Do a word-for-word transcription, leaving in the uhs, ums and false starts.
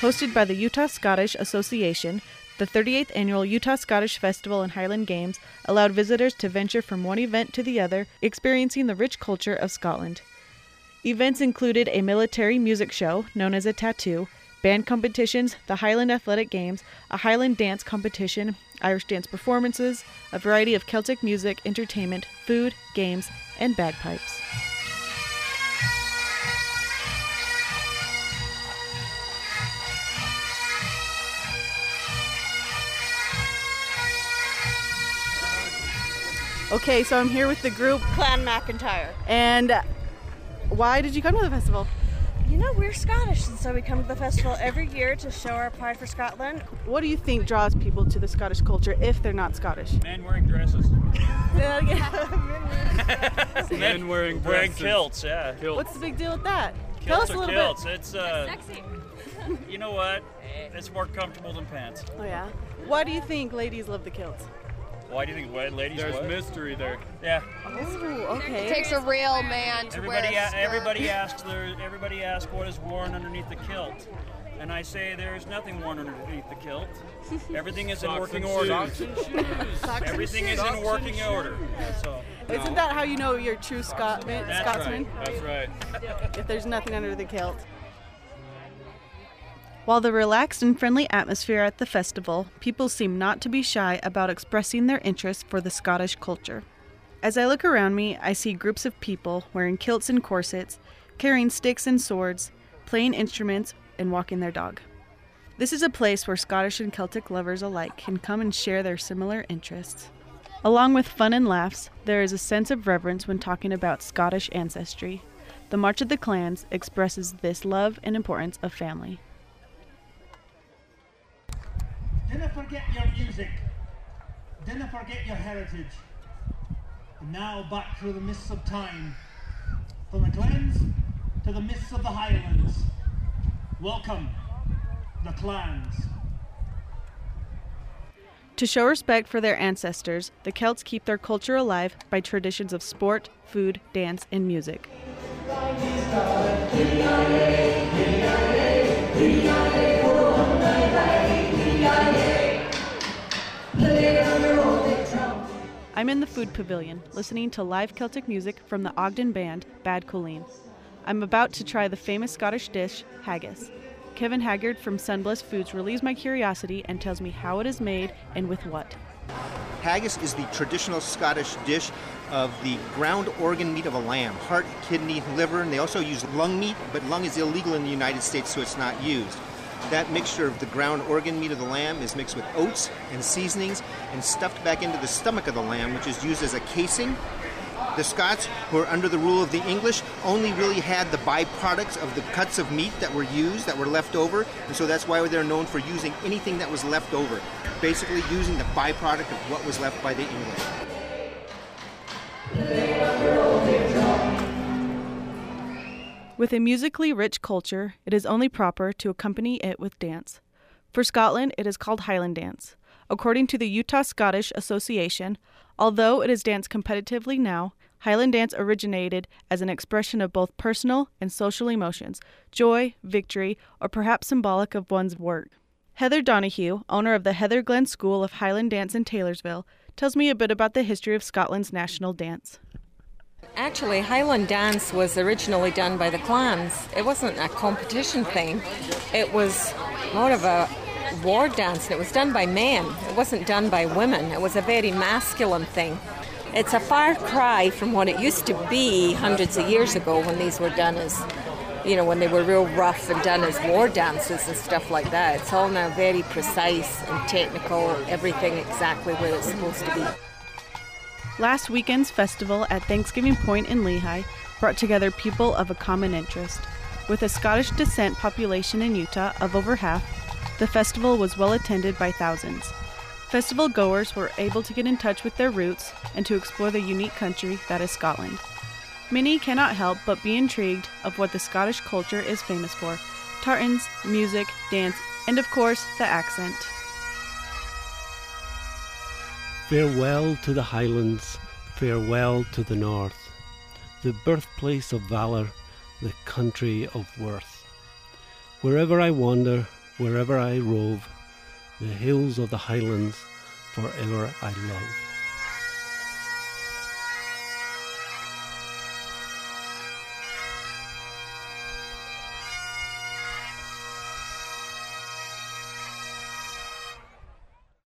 Hosted by the Utah Scottish Association, the thirty-eighth Annual Utah Scottish Festival and Highland Games allowed visitors to venture from one event to the other, experiencing the rich culture of Scotland. Events included a military music show known as a tattoo, band competitions, the Highland Athletic Games, a Highland dance competition, Irish dance performances, a variety of Celtic music, entertainment, food, games, and bagpipes. Okay, so I'm here with the group Clan McIntyre. And why did you come to the festival? You know, we're Scottish, and so we come to the festival every year to show our pride for Scotland. What do you think draws people to the Scottish culture if they're not Scottish? Men wearing dresses. Men Men wearing dresses. Wearing kilts, yeah. Kilts. What's the big deal with that? Kilts Tell us a are little kilts. bit. It's uh, Sexy. You know what? It's more comfortable than pants. Oh yeah. Why do you think ladies love the kilts? Why do you think what, ladies? There's what? mystery there. Yeah. Oh, okay. It takes a real man to Everybody, wear a a- skirt. everybody asks. There, everybody asks what is worn underneath the kilt, and I say there is nothing worn underneath the kilt. Everything is in Socks working and order. shoes. Socks and shoes. Everything is in working order. So. Isn't that how you know you're a true Scotman, That's Scotsman? right. That's right. If there's nothing under the kilt. While the relaxed and friendly atmosphere at the festival, people seem not to be shy about expressing their interest for the Scottish culture. As I look around me, I see groups of people wearing kilts and corsets, carrying sticks and swords, playing instruments, and walking their dog. This is a place where Scottish and Celtic lovers alike can come and share their similar interests. Along with fun and laughs, there is a sense of reverence when talking about Scottish ancestry. The March of the Clans expresses this love and importance of family. Dinna forget your music. Dinna forget your heritage. And now back through the mists of time, from the glens to the mists of the highlands. Welcome, the clans. To show respect for their ancestors, the Celts keep their culture alive by traditions of sport, food, dance, and music. I'm in the food pavilion, listening to live Celtic music from the Ogden band, Bad Colleen. I'm about to try the famous Scottish dish, haggis. Kevin Haggard from Sunblest Foods relieves my curiosity and tells me how it is made and with what. Haggis is the traditional Scottish dish of the ground organ meat of a lamb, heart, kidney, liver, and they also use lung meat, but lung is illegal in the United States, so it's not used. That mixture of the ground organ meat of the lamb is mixed with oats and seasonings and stuffed back into the stomach of the lamb, which is used as a casing. The Scots, who are under the rule of the English, only really had the byproducts of the cuts of meat that were used, that were left over, and so that's why they're known for using anything that was left over, basically using the byproduct of what was left by the English. With a musically rich culture, it is only proper to accompany it with dance. For Scotland, it is called Highland dance. According to the Utah Scottish Association, although it is danced competitively now, Highland dance originated as an expression of both personal and social emotions, joy, victory, or perhaps symbolic of one's work. Heather Donahue, owner of the Heather Glen School of Highland Dance in Taylorsville, tells me a bit about the history of Scotland's national dance. Actually, Highland dance was originally done by the clans. It wasn't a competition thing. It was more of a war dance, and it was done by men. It wasn't done by women. It was a very masculine thing. It's a far cry from what it used to be hundreds of years ago when these were done as, you know, when they were real rough and done as war dances and stuff like that. It's all now very precise and technical, everything exactly where it's supposed to be. Last weekend's festival at Thanksgiving Point in Lehigh brought together people of a common interest. With a Scottish descent population in Utah of over half, the festival was well attended by thousands. Festival goers were able to get in touch with their roots and to explore the unique country that is Scotland. Many cannot help but be intrigued of what the Scottish culture is famous for: tartans, music, dance, and of course, the accent. Farewell to the Highlands, farewell to the North, the birthplace of valour, the country of worth. Wherever I wander, wherever I rove, the hills of the Highlands forever I love.